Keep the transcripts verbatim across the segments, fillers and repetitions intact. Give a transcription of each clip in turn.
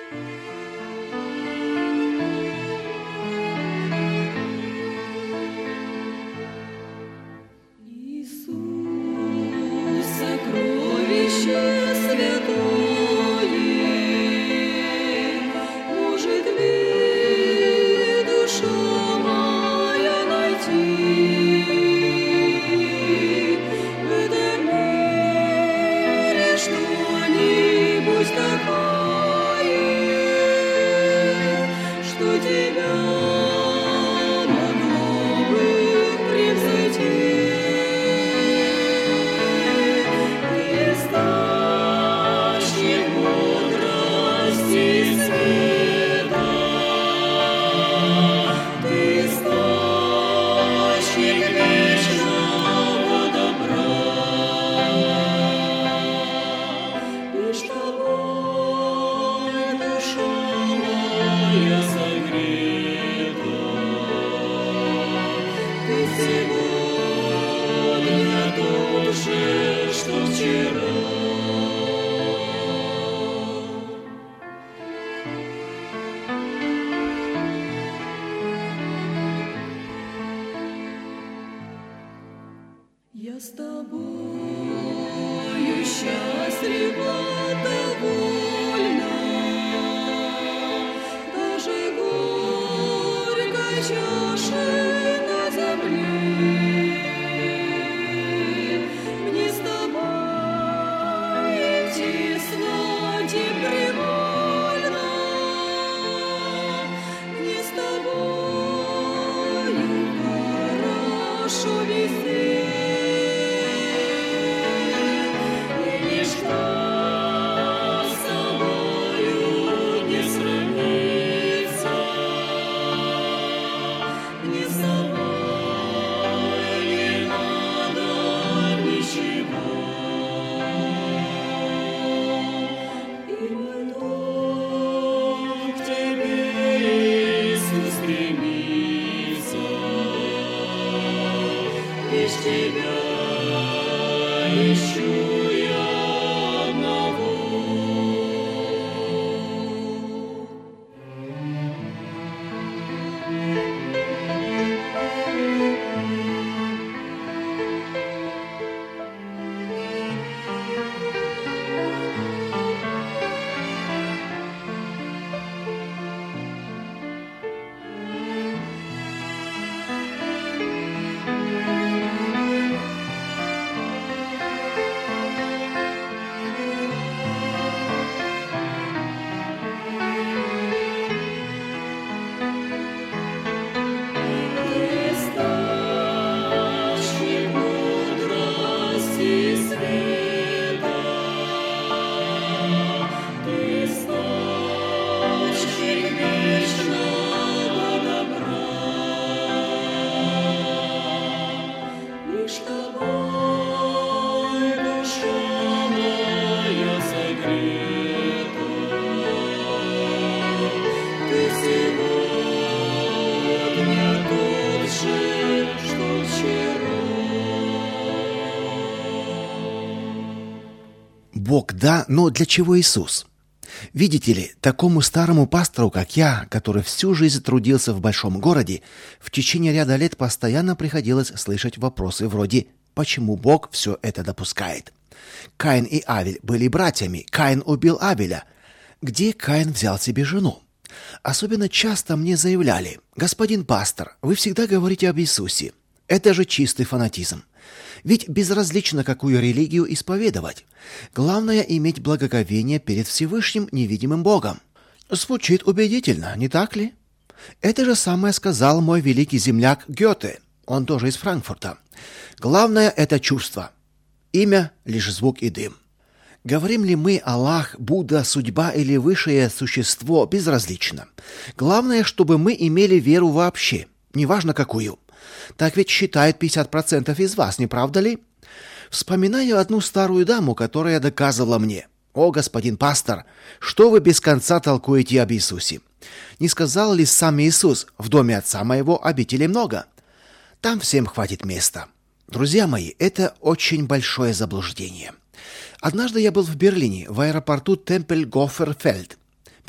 Бог, да, но для чего Иисус? Видите ли, такому старому пастору, как я, который всю жизнь трудился в большом городе, в течение ряда лет постоянно приходилось слышать вопросы вроде «Почему Бог все это допускает?» Каин и Авель были братьями, Каин убил Авеля. Где Каин взял себе жену? Особенно часто мне заявляли: «Господин пастор, вы всегда говорите об Иисусе. Это же чистый фанатизм. Ведь безразлично, какую религию исповедовать. Главное — иметь благоговение перед Всевышним невидимым Богом». Звучит убедительно, не так ли? Это же самое сказал мой великий земляк Гёте. Он тоже из Франкфурта. Главное — это чувство. Имя — лишь звук и дым. Говорим ли мы Аллах, Будда, судьба или высшее существо — безразлично. Главное, чтобы мы имели веру вообще, неважно какую. Так ведь считают пятьдесят процентов из вас, не правда ли? Вспоминаю одну старую даму, которая доказывала мне: «О, господин пастор, что вы без конца толкуете об Иисусе? Не сказал ли сам Иисус: в доме отца моего обителей много? Там всем хватит места». Друзья мои, это очень большое заблуждение. Однажды я был в Берлине, в аэропорту Темпельгоферфельд.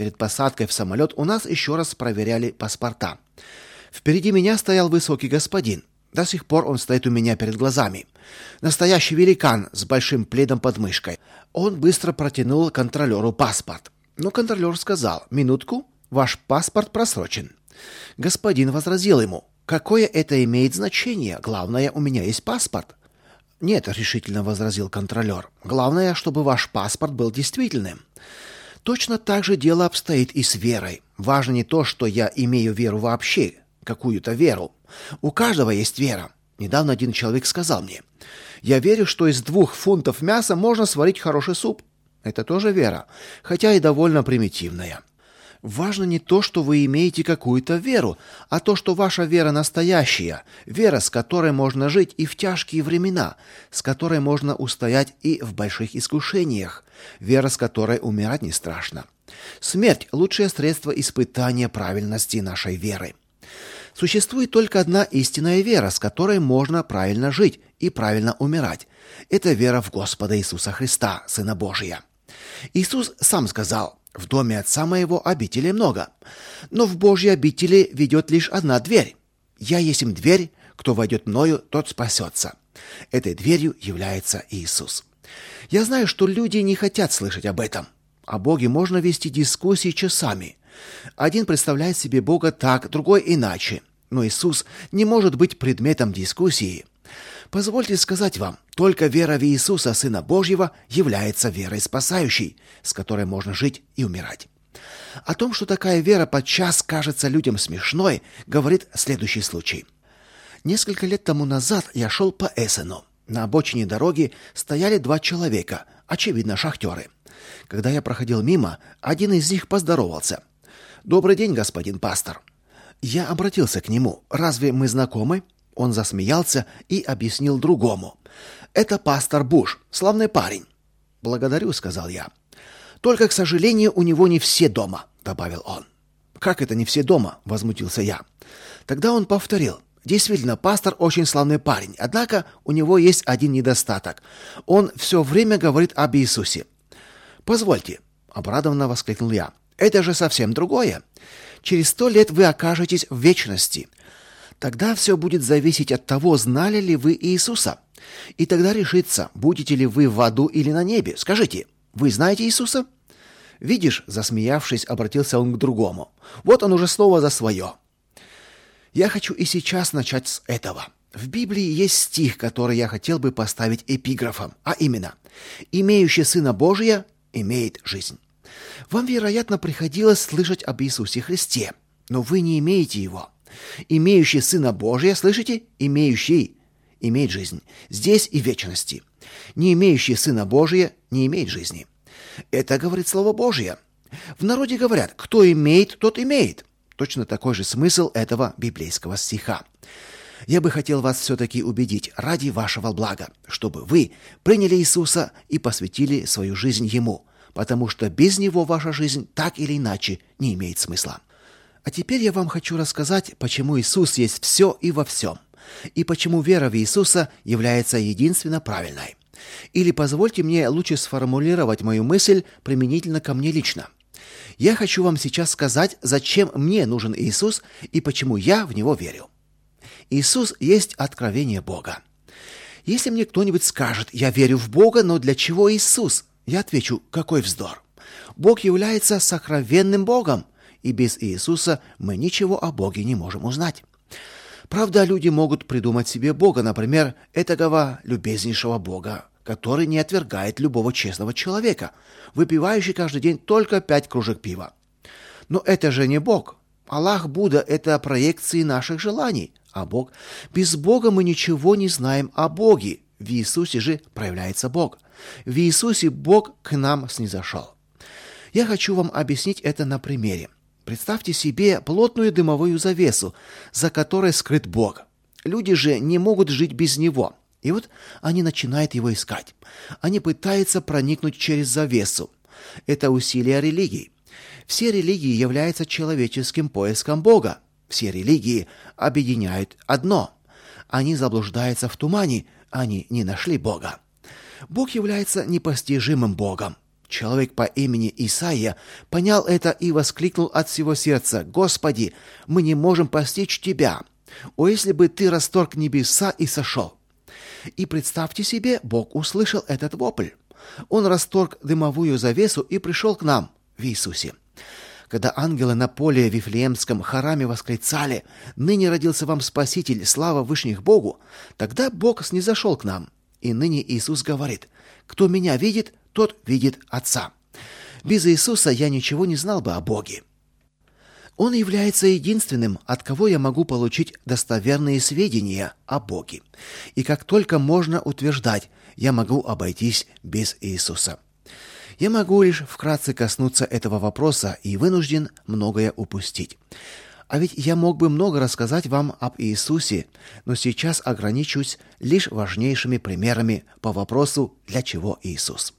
Перед посадкой в самолет у нас еще раз проверяли паспорта. Впереди меня стоял высокий господин. До сих пор он стоит у меня перед глазами. Настоящий великан с большим пледом под мышкой. Он быстро протянул контролеру паспорт. Но контролер сказал: «Минутку, ваш паспорт просрочен». Господин возразил ему: «Какое это имеет значение? Главное, у меня есть паспорт». «Нет», — решительно возразил контролер. «Главное, чтобы ваш паспорт был действительным». Точно так же дело обстоит и с верой. Важно не то, что я имею веру вообще, какую-то веру. У каждого есть вера. Недавно один человек сказал мне: «Я верю, что из двух фунтов мяса можно сварить хороший суп». Это тоже вера, хотя и довольно примитивная. Важно не то, что вы имеете какую-то веру, а то, что ваша вера настоящая, вера, с которой можно жить и в тяжкие времена, с которой можно устоять и в больших искушениях, вера, с которой умирать не страшно. Смерть – лучшее средство испытания правильности нашей веры. Существует только одна истинная вера, с которой можно правильно жить и правильно умирать. Это вера в Господа Иисуса Христа, Сына Божия. Иисус сам сказал: «В доме Отца моего обителей много, но в Божьей обители ведет лишь одна дверь. Я есть им дверь, кто войдет мною, тот спасется». Этой дверью является Иисус. Я знаю, что люди не хотят слышать об этом. О Боге можно вести дискуссии часами. Один представляет себе Бога так, другой иначе. Но Иисус не может быть предметом дискуссии. Позвольте сказать вам, только вера в Иисуса, Сына Божьего, является верой спасающей, с которой можно жить и умирать. О том, что такая вера подчас кажется людям смешной, говорит следующий случай. Несколько лет тому назад я шел по Эссену. На обочине дороги стояли два человека, очевидно, шахтеры. Когда я проходил мимо, один из них поздоровался: «Добрый день, господин пастор». Я обратился к нему: «Разве мы знакомы?» Он засмеялся и объяснил другому: «Это пастор Буш, славный парень». «Благодарю», — сказал я. «Только, к сожалению, у него не все дома», — добавил он. «Как это не все дома?» — возмутился я. Тогда он повторил: «Действительно, пастор очень славный парень, однако у него есть один недостаток. Он все время говорит об Иисусе». «Позвольте», — обрадованно воскликнул я, — «это же совсем другое. Через сто лет вы окажетесь в вечности. Тогда все будет зависеть от того, знали ли вы Иисуса. И тогда решится, будете ли вы в аду или на небе. Скажите, вы знаете Иисуса?» «Видишь», — засмеявшись, обратился он к другому, — «вот он уже снова за свое». Я хочу и сейчас начать с этого. В Библии есть стих, который я хотел бы поставить эпиграфом, а именно: «Имеющий Сына Божия имеет жизнь». Вам, вероятно, приходилось слышать об Иисусе Христе, но вы не имеете Его. Имеющий Сына Божия, слышите? Имеющий имеет жизнь. Здесь и в вечности. Не имеющий Сына Божия не имеет жизни. Это говорит Слово Божие. В народе говорят: кто имеет, тот имеет. Точно такой же смысл этого библейского стиха. Я бы хотел вас все-таки убедить ради вашего блага, чтобы вы приняли Иисуса и посвятили свою жизнь Ему, потому что без Него ваша жизнь так или иначе не имеет смысла. А теперь я вам хочу рассказать, почему Иисус есть все и во всем, и почему вера в Иисуса является единственно правильной. Или позвольте мне лучше сформулировать мою мысль применительно ко мне лично. Я хочу вам сейчас сказать, зачем мне нужен Иисус и почему я в Него верю. Иисус есть откровение Бога. Если мне кто-нибудь скажет: «Я верю в Бога, но для чего Иисус?», я отвечу: какой вздор. Бог является сокровенным Богом, и без Иисуса мы ничего о Боге не можем узнать. Правда, люди могут придумать себе Бога, например, этакого любезнейшего Бога, который не отвергает любого честного человека, выпивающий каждый день только пять кружек пива. Но это же не Бог. Аллах, Будда – это проекции наших желаний, а Бог? Без Бога мы ничего не знаем о Боге. В Иисусе же проявляется Бог. В Иисусе Бог к нам снизошел. Я хочу вам объяснить это на примере. Представьте себе плотную дымовую завесу, за которой скрыт Бог. Люди же не могут жить без Него. И вот они начинают Его искать. Они пытаются проникнуть через завесу. Это усилие религий. Все религии являются человеческим поиском Бога. Все религии объединяют одно. Они заблуждаются в тумане, они не нашли Бога. Бог является непостижимым Богом. Человек по имени Исаия понял это и воскликнул от всего сердца: «Господи, мы не можем постичь Тебя! О, если бы Ты расторг небеса и сошел!» И представьте себе, Бог услышал этот вопль. Он расторг дымовую завесу и пришел к нам в Иисусе. Когда ангелы на поле в Вифлеемском хорами восклицали: «Ныне родился вам Спаситель, слава вышних Богу», тогда Бог снизошел к нам. И ныне Иисус говорит: «Кто меня видит, тот видит Отца». Без Иисуса я ничего не знал бы о Боге. Он является единственным, от кого я могу получить достоверные сведения о Боге. И как только можно утверждать, я могу обойтись без Иисуса. Я могу лишь вкратце коснуться этого вопроса и вынужден многое упустить. А ведь я мог бы много рассказать вам об Иисусе, но сейчас ограничусь лишь важнейшими примерами по вопросу «Для чего Иисус?».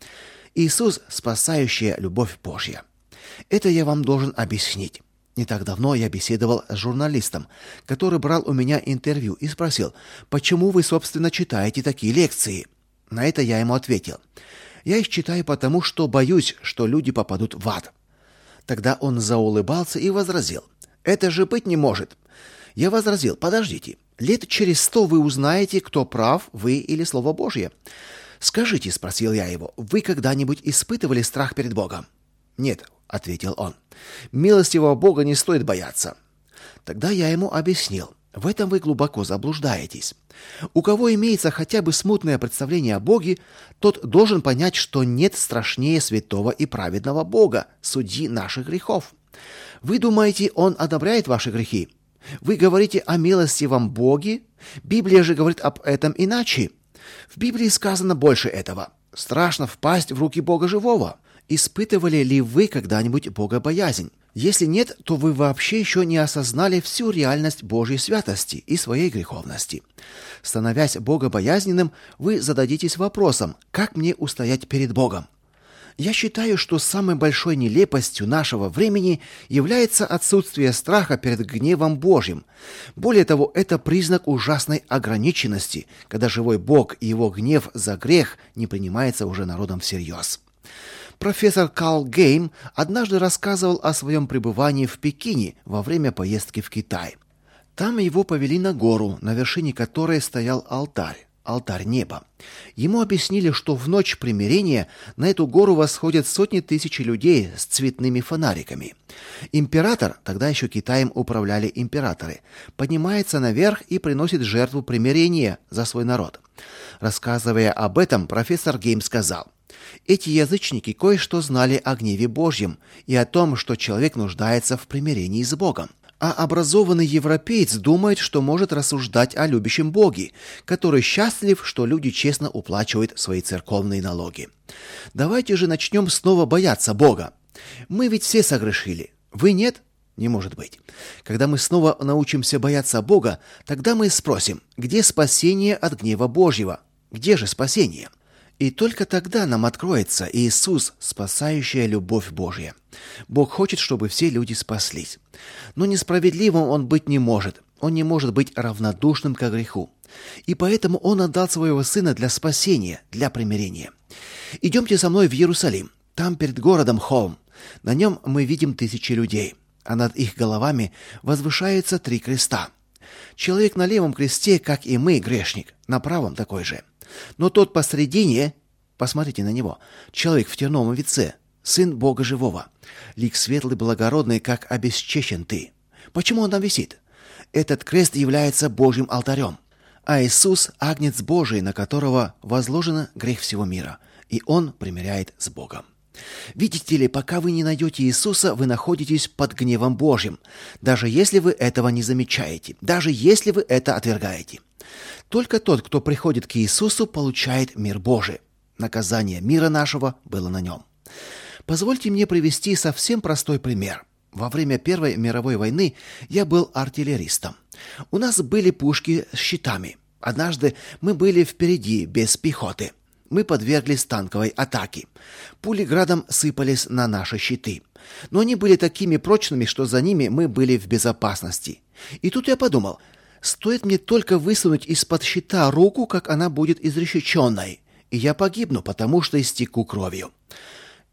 Иисус – спасающая любовь Божья. Это я вам должен объяснить. Не так давно я беседовал с журналистом, который брал у меня интервью и спросил: «Почему вы, собственно, читаете такие лекции?» На это я ему ответил: «Я их читаю потому, что боюсь, что люди попадут в ад». Тогда он заулыбался и возразил: «Это же быть не может». Я возразил: «Подождите, лет через сто вы узнаете, кто прав, вы или Слово Божье». «Скажите», — спросил я его, — «вы когда-нибудь испытывали страх перед Богом?» «Нет», — ответил он, — «милостивого Бога не стоит бояться». Тогда я ему объяснил: в этом вы глубоко заблуждаетесь. У кого имеется хотя бы смутное представление о Боге, тот должен понять, что нет страшнее святого и праведного Бога, судьи наших грехов. Вы думаете, Он одобряет ваши грехи? Вы говорите о милостивом Боге? Библия же говорит об этом иначе. В Библии сказано больше этого. Страшно впасть в руки Бога живого. Испытывали ли вы когда-нибудь богобоязнь? Если нет, то вы вообще еще не осознали всю реальность Божьей святости и своей греховности. Становясь богобоязненным, вы зададитесь вопросом: как мне устоять перед Богом? Я считаю, что самой большой нелепостью нашего времени является отсутствие страха перед гневом Божьим. Более того, это признак ужасной ограниченности, когда живой Бог и его гнев за грех не принимается уже народом всерьез. Профессор Карл Гейм однажды рассказывал о своем пребывании в Пекине во время поездки в Китай. Там его повели на гору, на вершине которой стоял алтарь, алтарь неба. Ему объяснили, что в ночь примирения на эту гору восходят сотни тысяч людей с цветными фонариками. Император, тогда еще Китаем управляли императоры, поднимается наверх и приносит жертву примирения за свой народ. Рассказывая об этом, профессор Гейм сказал: «Эти язычники кое-что знали о гневе Божьем и о том, что человек нуждается в примирении с Богом. А образованный европеец думает, что может рассуждать о любящем Боге, который счастлив, что люди честно уплачивают свои церковные налоги. Давайте же начнем снова бояться Бога. Мы ведь все согрешили. Вы нет? Не может быть. Когда мы снова научимся бояться Бога, тогда мы спросим: где спасение от гнева Божьего? Где же спасение?» И только тогда нам откроется Иисус, спасающая любовь Божья. Бог хочет, чтобы все люди спаслись. Но несправедливым Он быть не может. Он не может быть равнодушным к греху. И поэтому Он отдал Своего Сына для спасения, для примирения. Идемте со мной в Иерусалим. Там перед городом холм. На нем мы видим тысячи людей, а над их головами возвышаются три креста. Человек на левом кресте, как и мы, грешник, на правом такой же. Но тот посредине, посмотрите на него, человек в терновом венце, сын Бога живого, лик светлый, благородный, как обесчещен ты. Почему он там висит? Этот крест является Божьим алтарем, а Иисус – агнец Божий, на которого возложен грех всего мира, и он примиряет с Богом. Видите ли, пока вы не найдете Иисуса, вы находитесь под гневом Божьим, даже если вы этого не замечаете, даже если вы это отвергаете. Только тот, кто приходит к Иисусу, получает мир Божий. Наказание мира нашего было на нем. Позвольте мне привести совсем простой пример. Во время Первой мировой войны я был артиллеристом. У нас были пушки с щитами. Однажды мы были впереди, без пехоты. Мы подверглись танковой атаке. Пули градом сыпались на наши щиты. Но они были такими прочными, что за ними мы были в безопасности. И тут я подумал: стоит мне только высунуть из-под щита руку, как она будет изрешеченной, и я погибну, потому что истеку кровью.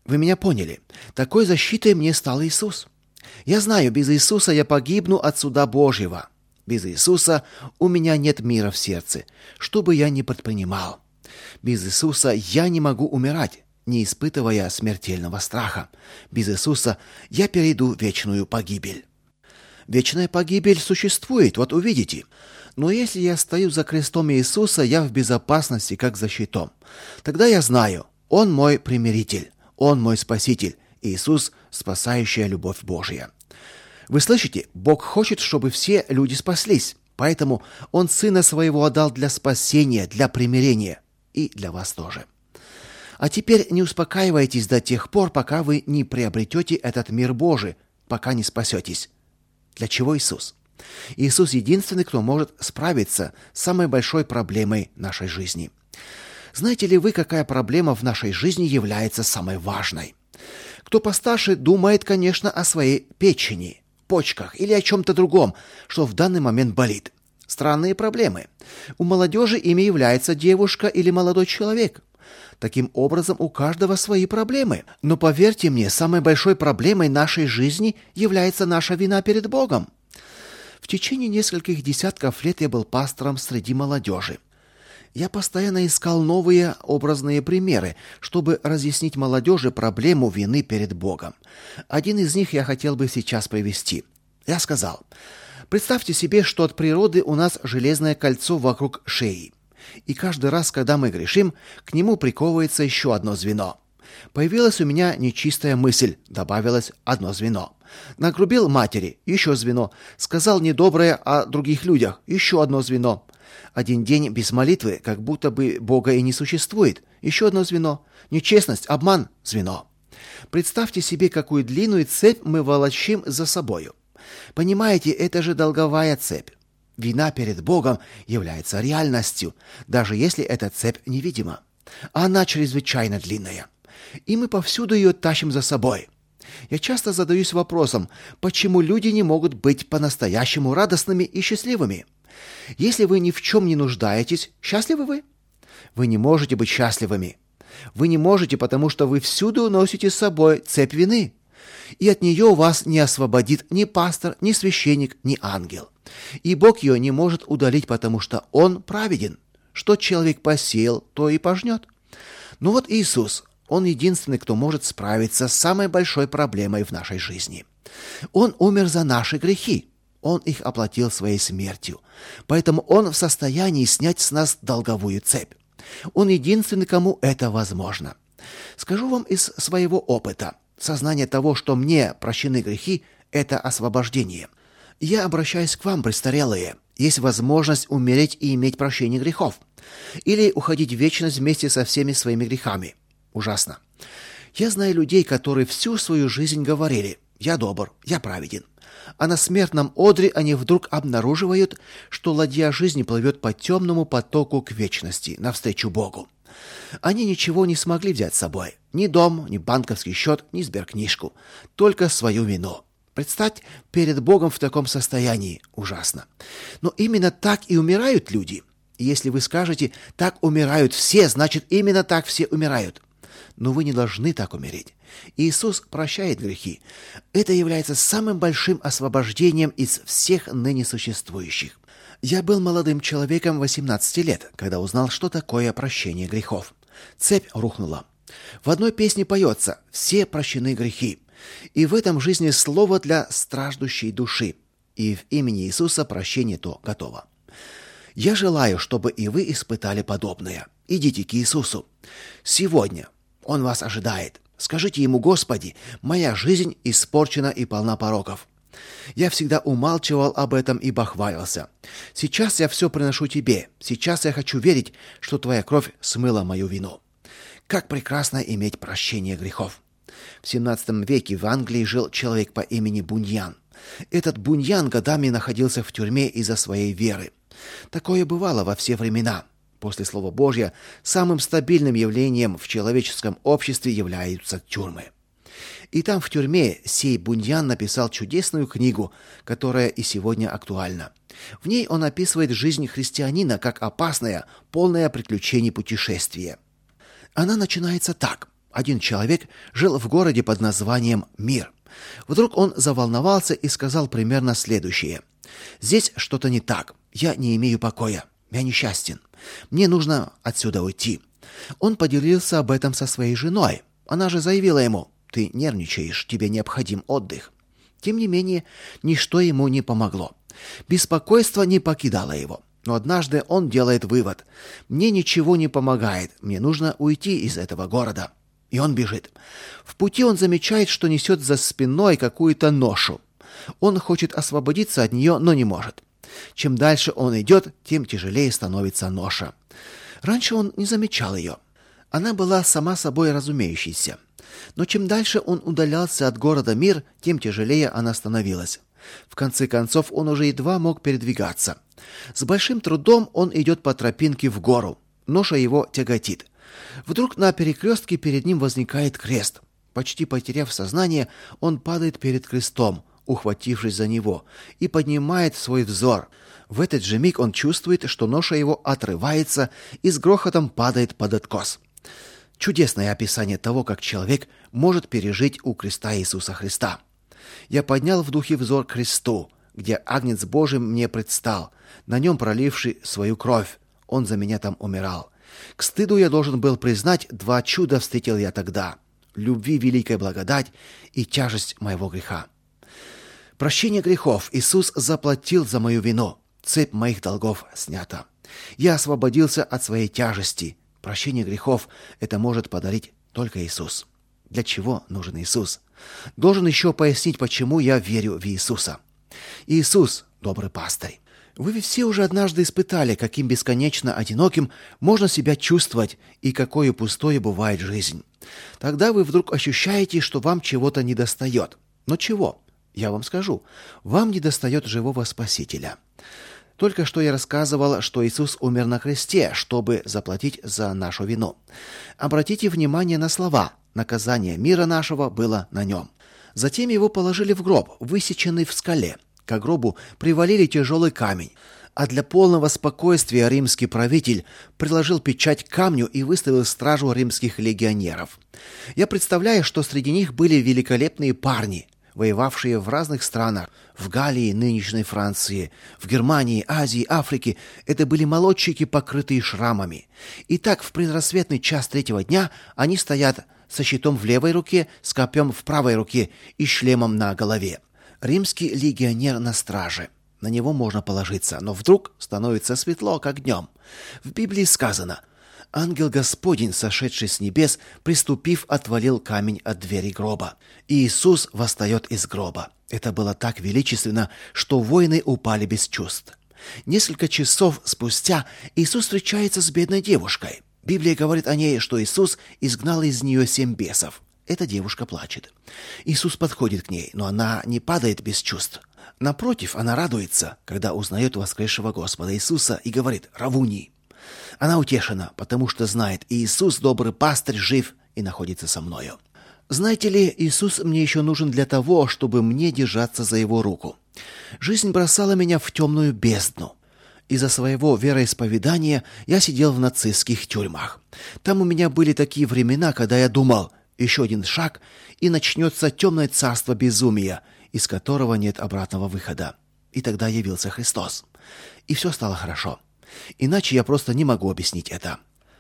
Вы меня поняли. Такой защитой мне стал Иисус. Я знаю, без Иисуса я погибну от суда Божьего. Без Иисуса у меня нет мира в сердце, что бы я ни предпринимал. Без Иисуса я не могу умирать, не испытывая смертельного страха. Без Иисуса я перейду в вечную погибель. Вечная погибель существует, вот увидите. Но если я стою за крестом Иисуса, я в безопасности, как за щитом. Тогда я знаю, Он мой примиритель, Он мой спаситель, Иисус – спасающая любовь Божья. Вы слышите, Бог хочет, чтобы все люди спаслись, поэтому Он Сына Своего отдал для спасения, для примирения и для вас тоже. А теперь не успокаивайтесь до тех пор, пока вы не приобретете этот мир Божий, пока не спасетесь. Для чего Иисус? Иисус единственный, кто может справиться с самой большой проблемой нашей жизни. Знаете ли вы, какая проблема в нашей жизни является самой важной? Кто постарше, думает, конечно, о своей печени, почках или о чем-то другом, что в данный момент болит. Странные проблемы. У молодежи ими является девушка или молодой человек. Таким образом, у каждого свои проблемы. Но поверьте мне, самой большой проблемой нашей жизни является наша вина перед Богом. В течение нескольких десятков лет я был пастором среди молодежи. Я постоянно искал новые образные примеры, чтобы разъяснить молодежи проблему вины перед Богом. Один из них я хотел бы сейчас привести. Я сказал: представьте себе, что от природы у нас железное кольцо вокруг шеи. И каждый раз, когда мы грешим, к нему приковывается еще одно звено. Появилась у меня нечистая мысль, добавилось одно звено. Нагрубил матери, еще звено. Сказал недоброе о других людях, еще одно звено. Один день без молитвы, как будто бы Бога и не существует, еще одно звено. Нечестность, обман, звено. Представьте себе, какую длинную цепь мы волочим за собою. Понимаете, это же долговая цепь. Вина перед Богом является реальностью, даже если эта цепь невидима. Она чрезвычайно длинная. И мы повсюду ее тащим за собой. Я часто задаюсь вопросом, почему люди не могут быть по-настоящему радостными и счастливыми? Если вы ни в чем не нуждаетесь, счастливы вы? Вы не можете быть счастливыми. Вы не можете, потому что вы всюду носите с собой цепь вины. И от нее вас не освободит ни пастор, ни священник, ни ангел. И Бог ее не может удалить, потому что Он праведен. Что человек посеял, то и пожнет. Но вот Иисус, Он единственный, кто может справиться с самой большой проблемой в нашей жизни. Он умер за наши грехи. Он их оплатил своей смертью. Поэтому Он в состоянии снять с нас долговую цепь. Он единственный, кому это возможно. Скажу вам из своего опыта. Сознание того, что мне прощены грехи, это освобождение. Я обращаюсь к вам, престарелые. Есть возможность умереть и иметь прощение грехов. Или уходить в вечность вместе со всеми своими грехами. Ужасно. Я знаю людей, которые всю свою жизнь говорили: «Я добр, я праведен». А на смертном одре они вдруг обнаруживают, что ладья жизни плывет по темному потоку к вечности, навстречу Богу. Они ничего не смогли взять с собой. Ни дом, ни банковский счет, ни сберкнижку. Только свою вину. Представьте, перед Богом в таком состоянии. Ужасно. Но именно так и умирают люди. И если вы скажете: «Так умирают все», значит, именно так все умирают. Но вы не должны так умереть. Иисус прощает грехи. Это является самым большим освобождением из всех ныне существующих. Я был молодым человеком восемнадцати лет, когда узнал, что такое прощение грехов. Цепь рухнула. В одной песне поется: «Все прощены грехи». И в этом жизни слово для страждущей души. И в имени Иисуса прощение то готово. Я желаю, чтобы и вы испытали подобное. Идите к Иисусу. Сегодня Он вас ожидает. Скажите Ему: «Господи, моя жизнь испорчена и полна пороков. Я всегда умалчивал об этом и бахвалился. Сейчас я все приношу Тебе. Сейчас я хочу верить, что Твоя кровь смыла мою вину». Как прекрасно иметь прощение грехов. В семнадцатом веке в Англии жил человек по имени Буньян. Этот Буньян годами находился в тюрьме из-за своей веры. Такое бывало во все времена. После Слова Божьего самым стабильным явлением в человеческом обществе являются тюрьмы. И там в тюрьме сей Буньян написал чудесную книгу, которая и сегодня актуальна. В ней он описывает жизнь христианина как опасное, полное приключений путешествие. Она начинается так. Один человек жил в городе под названием Мир. Вдруг он заволновался и сказал примерно следующее: «Здесь что-то не так. Я не имею покоя. Я несчастен. Мне нужно отсюда уйти». Он поделился об этом со своей женой. Она же заявила ему: «Ты нервничаешь, тебе необходим отдых». Тем не менее, ничто ему не помогло. Беспокойство не покидало его. Но однажды он делает вывод: «Мне ничего не помогает, мне нужно уйти из этого города». И он бежит. В пути он замечает, что несет за спиной какую-то ношу. Он хочет освободиться от нее, но не может. Чем дальше он идет, тем тяжелее становится ноша. Раньше он не замечал ее. Она была сама собой разумеющейся. Но чем дальше он удалялся от города Мир, тем тяжелее она становилась. В конце концов, он уже едва мог передвигаться. С большим трудом он идет по тропинке в гору. Ноша его тяготит. Вдруг на перекрестке перед ним возникает крест. Почти потеряв сознание, он падает перед крестом, ухватившись за него, и поднимает свой взор. В этот же миг он чувствует, что ноша его отрывается и с грохотом падает под откос. Чудесное описание того, как человек может пережить у креста Иисуса Христа. «Я поднял в духе взор к кресту, где Агнец Божий мне предстал, на нем проливший свою кровь. Он за меня там умирал. К стыду я должен был признать, два чуда встретил я тогда: любви великая благодать и тяжесть моего греха. Прощение грехов Иисус заплатил за мою вину. Цепь моих долгов снята. Я освободился от своей тяжести. Прощение грехов это может подарить только Иисус». Для чего нужен Иисус? Должен еще пояснить, почему я верю в Иисуса. Иисус – добрый пастырь. Вы ведь все уже однажды испытали, каким бесконечно одиноким можно себя чувствовать и какой пустой бывает жизнь. Тогда вы вдруг ощущаете, что вам чего-то недостает. Но чего? Я вам скажу. Вам недостает живого Спасителя. Только что я рассказывал, что Иисус умер на кресте, чтобы заплатить за нашу вину. Обратите внимание на слова: «Наказание мира нашего было на нем». Затем его положили в гроб, высеченный в скале. К гробу привалили тяжелый камень. А для полного спокойствия римский правитель приложил печать к камню и выставил стражу римских легионеров. Я представляю, что среди них были великолепные парни, воевавшие в разных странах: в Галлии, нынешней Франции, в Германии, Азии, Африке. Это были молодчики, покрытые шрамами. И так в предрассветный час третьего дня они стоят со щитом в левой руке, с копьем в правой руке и шлемом на голове. Римский легионер на страже. На него можно положиться, но вдруг становится светло, как днем. В Библии сказано: «Ангел Господень, сошедший с небес, приступив, отвалил камень от двери гроба. И Иисус восстает из гроба». Это было так величественно, что воины упали без чувств. Несколько часов спустя Иисус встречается с бедной девушкой. Библия говорит о ней, что Иисус изгнал из нее семь бесов. Эта девушка плачет. Иисус подходит к ней, но она не падает без чувств. Напротив, она радуется, когда узнает воскресшего Господа Иисуса, и говорит: «Равуни». Она утешена, потому что знает: Иисус, добрый пастырь, жив и находится со мною. Знаете ли, Иисус мне еще нужен для того, чтобы мне держаться за его руку. Жизнь бросала меня в темную бездну. Из-за своего вероисповедания я сидел в нацистских тюрьмах. Там у меня были такие времена, когда я думал: еще один шаг, и начнется темное царство безумия, из которого нет обратного выхода. И тогда явился Христос. И все стало хорошо. Иначе я просто не могу объяснить это.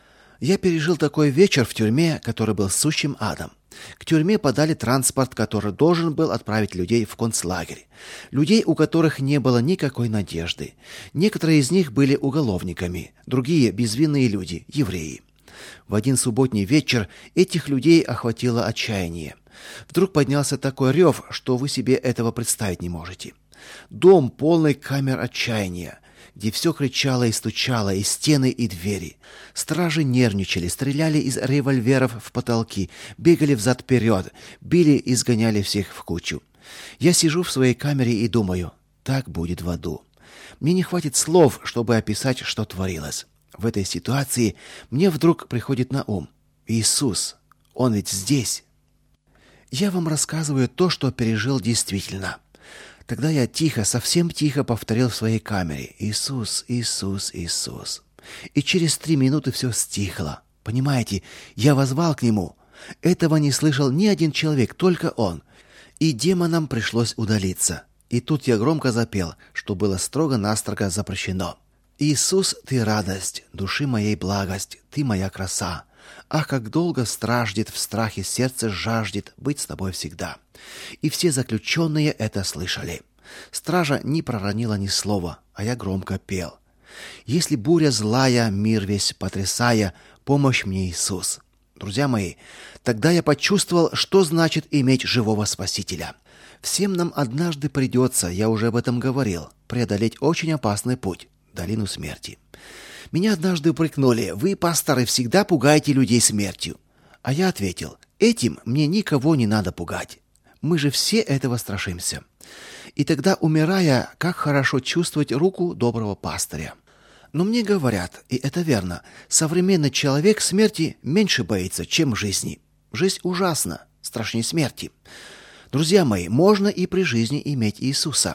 Я пережил такой вечер в тюрьме, который был сущим адом. К тюрьме подали транспорт, который должен был отправить людей в концлагерь. Людей, у которых не было никакой надежды. Некоторые из них были уголовниками, другие – безвинные люди, евреи. В один субботний вечер этих людей охватило отчаяние. Вдруг поднялся такой рев, что вы себе этого представить не можете. Дом полный камер отчаяния, где все кричало и стучало, и стены, и двери. Стражи нервничали, стреляли из револьверов в потолки, бегали взад-вперед, били и сгоняли всех в кучу. Я сижу в своей камере и думаю: так будет в аду. Мне не хватит слов, чтобы описать, что творилось. В этой ситуации мне вдруг приходит на ум: Иисус, Он ведь здесь. Я вам рассказываю то, что пережил действительно. Тогда я тихо, совсем тихо повторил в своей камере: Иисус, Иисус, Иисус. И через три минуты все стихло. Понимаете, я воззвал к Нему. Этого не слышал ни один человек, только он. И демонам пришлось удалиться. И тут я громко запел, что было строго-настрого запрещено. «Иисус, ты радость, души моей благость, ты моя краса. Ах, как долго страждет, в страхе сердце жаждет быть с тобой всегда». И все заключенные это слышали. Стража не проронила ни слова, а я громко пел. «Если буря злая, мир весь потрясая, помощь мне, Иисус». Друзья мои, тогда я почувствовал, что значит иметь живого Спасителя. Всем нам однажды придется, я уже об этом говорил, преодолеть очень опасный путь — долину смерти. Меня однажды упрекнули: «Вы, пасторы, всегда пугаете людей смертью». А я ответил: «Этим мне никого не надо пугать. Мы же все этого страшимся». И тогда, умирая, как хорошо чувствовать руку доброго пастыря. Но мне говорят, и это верно, современный человек смерти меньше боится, чем жизни. Жизнь ужасна, страшнее смерти. Друзья мои, можно и при жизни иметь Иисуса.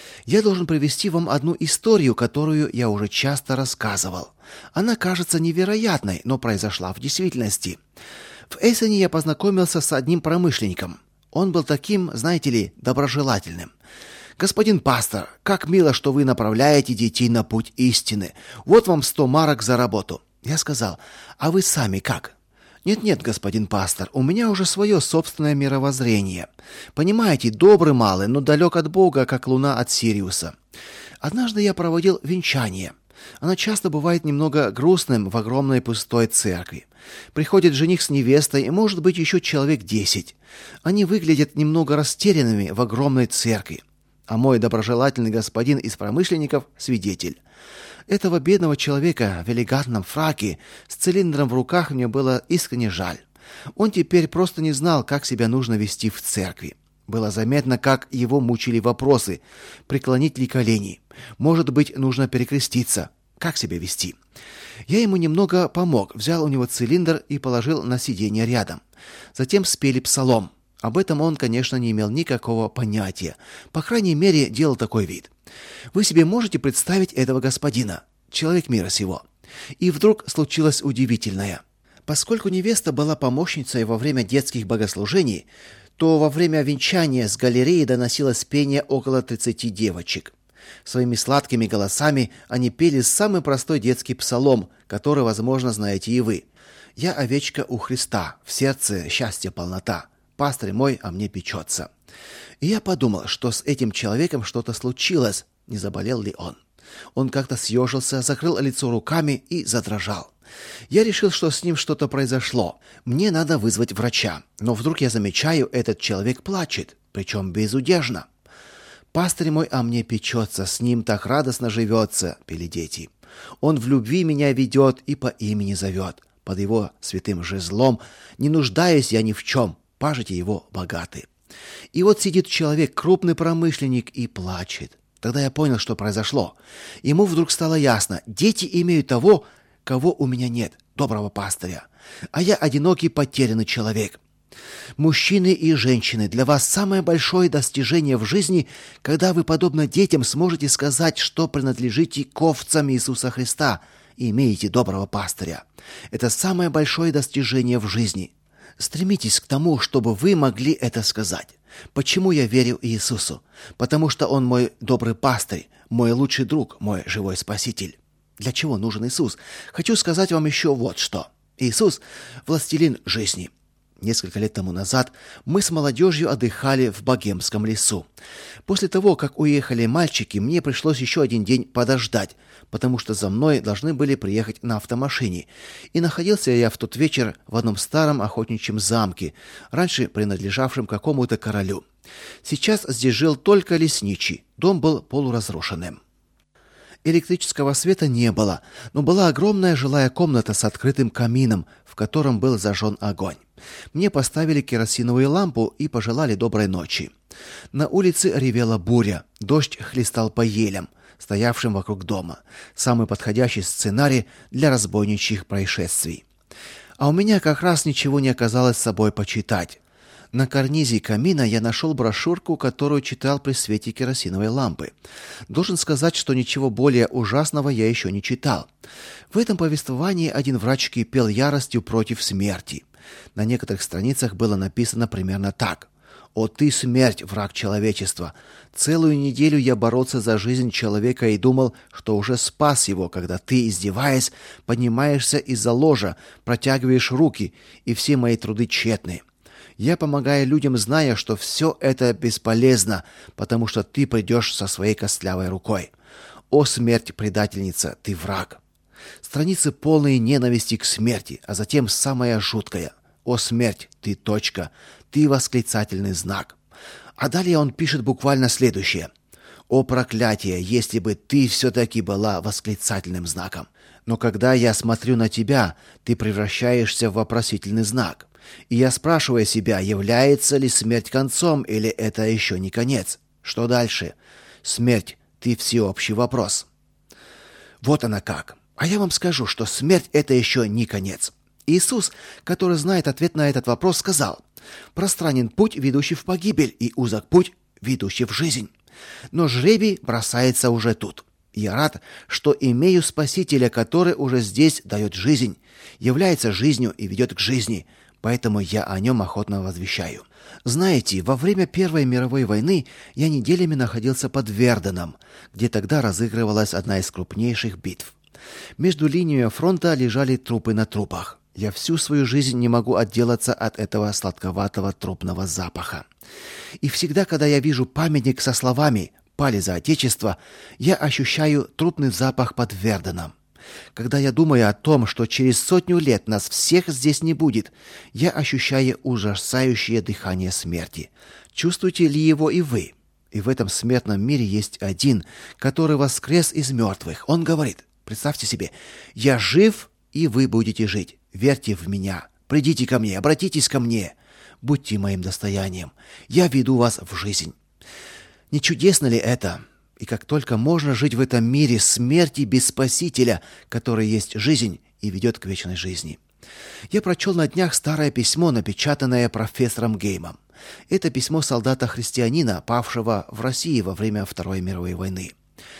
Я должен привести вам одну историю, которую я уже часто рассказывал. Она кажется невероятной, но произошла в действительности. В Эссене я познакомился с одним промышленником. Он был таким, знаете ли, доброжелательным. «Господин пастор, как мило, что вы направляете детей на путь истины. Вот вам сто марок за работу». Я сказал: «А вы сами как?» «Нет-нет, господин пастор, у меня уже свое собственное мировоззрение. Понимаете, добрый малый, но далек от Бога, как луна от Сириуса. Однажды я проводил венчание. Оно часто бывает немного грустным в огромной пустой церкви. Приходит жених с невестой, и, может быть, еще человек десять. Они выглядят немного растерянными в огромной церкви. А мой доброжелательный господин из промышленников — свидетель. Этого бедного человека в элегантном фраке с цилиндром в руках мне было искренне жаль. Он теперь просто не знал, как себя нужно вести в церкви. Было заметно, как его мучили вопросы: преклонить ли колени, может быть, нужно перекреститься, как себя вести. Я ему немного помог, взял у него цилиндр и положил на сиденье рядом. Затем спели псалом. Об этом он, конечно, не имел никакого понятия. По крайней мере, делал такой вид. Вы себе можете представить этого господина, человек мира сего. И вдруг случилось удивительное. Поскольку невеста была помощницей во время детских богослужений, то во время венчания с галереи доносилось пение около тридцати девочек. Своими сладкими голосами они пели самый простой детский псалом, который, возможно, знаете и вы. «Я овечка у Христа, в сердце счастья полнота. Пастырь мой о мне печется». И я подумал, что с этим человеком что-то случилось, не заболел ли он. Он как-то съежился, закрыл лицо руками и задрожал. Я решил, что с ним что-то произошло. Мне надо вызвать врача. Но вдруг я замечаю, этот человек плачет, причем безудержно. «Пастырь мой о мне печется, с ним так радостно живется», — пели дети. «Он в любви меня ведет и по имени зовет. Под его святым жезлом не нуждаюсь я ни в чем, пажити его богаты». И вот сидит человек, крупный промышленник, и плачет. Тогда я понял, что произошло. Ему вдруг стало ясно: дети имеют того, кого у меня нет, доброго пастыря. А я одинокий, потерянный человек. Мужчины и женщины, для вас самое большое достижение в жизни, когда вы, подобно детям, сможете сказать, что принадлежите к овцам Иисуса Христа и имеете доброго пастыря. Это самое большое достижение в жизни. Стремитесь к тому, чтобы вы могли это сказать. Почему я верю Иисусу? Потому что Он мой добрый пастырь, мой лучший друг, мой живой Спаситель. Для чего нужен Иисус? Хочу сказать вам еще вот что. Иисус – властелин жизни. Несколько лет тому назад мы с молодежью отдыхали в Богемском лесу. После того, как уехали мальчики, мне пришлось еще один день подождать, потому что за мной должны были приехать на автомашине. И находился я в тот вечер в одном старом охотничьем замке, раньше принадлежавшем какому-то королю. Сейчас здесь жил только лесничий, дом был полуразрушенным. Электрического света не было, но была огромная жилая комната с открытым камином, в котором был зажжен огонь. Мне поставили керосиновую лампу и пожелали доброй ночи. На улице ревела буря, дождь хлестал по елям, стоявшим вокруг дома. Самый подходящий сценарий для разбойничьих происшествий. А у меня как раз ничего не оказалось с собой почитать. На карнизе камина я нашел брошюрку, которую читал при свете керосиновой лампы. Должен сказать, что ничего более ужасного я еще не читал. В этом повествовании один врач кипел яростью против смерти. На некоторых страницах было написано примерно так: «О ты, смерть, враг человечества! Целую неделю я боролся за жизнь человека и думал, что уже спас его, когда ты, издеваясь, поднимаешься из-за ложа, протягиваешь руки, и все мои труды тщетны. Я помогаю людям, зная, что все это бесполезно, потому что ты придешь со своей костлявой рукой. О смерть, предательница, ты враг!» Страницы полные ненависти к смерти, а затем самая жуткая: «О смерть, ты точка, ты восклицательный знак». А далее он пишет буквально следующее: «О проклятие, если бы ты все-таки была восклицательным знаком. Но когда я смотрю на тебя, ты превращаешься в вопросительный знак. И я спрашиваю себя, является ли смерть концом, или это еще не конец? Что дальше? Смерть, ты всеобщий вопрос». Вот она как. А я вам скажу, что смерть — это еще не конец. Иисус, который знает ответ на этот вопрос, сказал: «Пространен путь, ведущий в погибель, и узок путь, ведущий в жизнь. Но жребий бросается уже тут. Я рад, что имею Спасителя, который уже здесь дает жизнь, является жизнью и ведет к жизни, поэтому я о нем охотно возвещаю». Знаете, во время Первой мировой войны я неделями находился под Верденом, где тогда разыгрывалась одна из крупнейших битв. Между линиями фронта лежали трупы на трупах. Я всю свою жизнь не могу отделаться от этого сладковатого трупного запаха. И всегда, когда я вижу памятник со словами «Пали за Отечество», я ощущаю трупный запах под Верденом. Когда я думаю о том, что через сотню лет нас всех здесь не будет, я ощущаю ужасающее дыхание смерти. Чувствуете ли его и вы? И в этом смертном мире есть один, который воскрес из мертвых. Он говорит, представьте себе: «Я жив, и вы будете жить. Верьте в меня. Придите ко мне, обратитесь ко мне. Будьте моим достоянием. Я веду вас в жизнь». Не чудесно ли это? И как только можно жить в этом мире смерти без Спасителя, который есть жизнь и ведет к вечной жизни. Я прочел на днях старое письмо, напечатанное профессором Геймом. Это письмо солдата-христианина, павшего в России во время Второй мировой войны.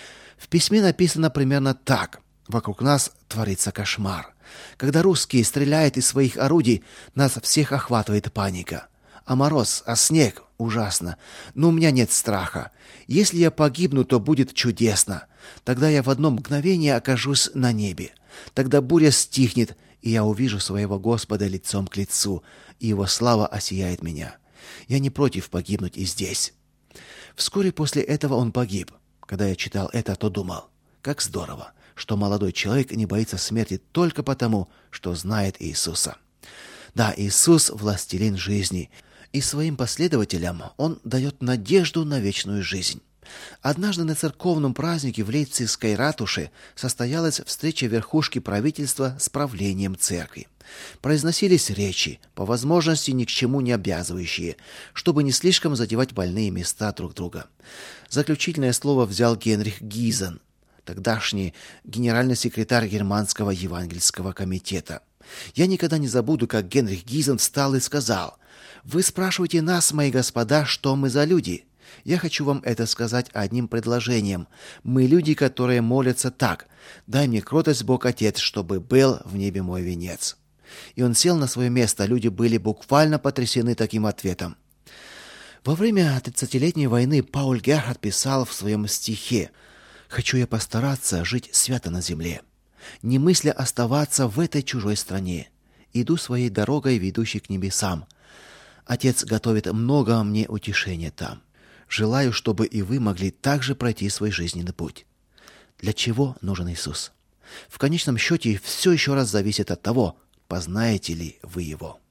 В письме написано примерно так: «Вокруг нас творится кошмар. Когда русские стреляют из своих орудий, нас всех охватывает паника. А мороз, а снег — ужасно. Но у меня нет страха. Если я погибну, то будет чудесно. Тогда я в одно мгновение окажусь на небе. Тогда буря стихнет, и я увижу своего Господа лицом к лицу, и его слава осияет меня. Я не против погибнуть и здесь». Вскоре после этого он погиб. Когда я читал это, то думал: как здорово, что молодой человек не боится смерти только потому, что знает Иисуса. Да, Иисус — властелин жизни, и своим последователям он дает надежду на вечную жизнь. Однажды на церковном празднике в Лейпцигской ратуше состоялась встреча верхушки правительства с правлением церкви. Произносились речи, по возможности ни к чему не обязывающие, чтобы не слишком задевать больные места друг друга. Заключительное слово взял Генрих Гизен, тогдашний генеральный секретарь Германского евангельского комитета. Я никогда не забуду, как Генрих Гизен встал и сказал: «Вы спрашиваете нас, мои господа, что мы за люди? Я хочу вам это сказать одним предложением. Мы люди, которые молятся так: дай мне кротость, Бог Отец, чтобы был в небе мой венец». И он сел на свое место. Люди были буквально потрясены таким ответом. Во время тридцатилетней войны Пауль Герхард писал в своем стихе: «Хочу я постараться жить свято на земле, не мысля оставаться в этой чужой стране. Иду своей дорогой, ведущей к небесам. Отец готовит много мне утешения там. Желаю, чтобы и вы могли также пройти свой жизненный путь». Для чего нужен Иисус? В конечном счете все еще раз зависит от того, познаете ли вы Его.